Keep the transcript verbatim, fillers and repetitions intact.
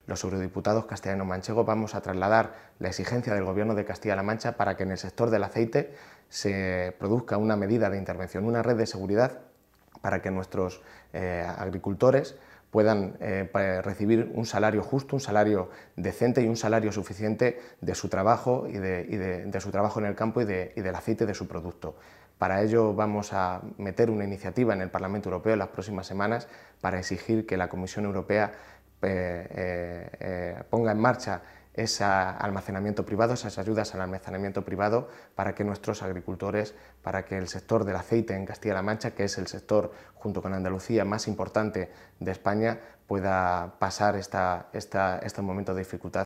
los eurodiputados castellano-manchegos vamos a trasladar la exigencia del Gobierno de Castilla-La Mancha para que en el sector del aceite se produzca una medida de intervención, una red de seguridad para que nuestros eh, agricultores puedan eh, recibir un salario justo, un salario decente y un salario suficiente de su trabajo y de, y de, de su trabajo en el campo y, de, y del aceite de su producto. Para ello vamos a meter una iniciativa en el Parlamento Europeo en las próximas semanas para exigir que la Comisión Europea eh, eh, eh, ponga en marcha ese almacenamiento privado, esas ayudas al almacenamiento privado para que nuestros agricultores, para que el sector del aceite en Castilla-La Mancha, que es el sector junto con Andalucía más importante de España, pueda pasar esta, esta, este momento de dificultad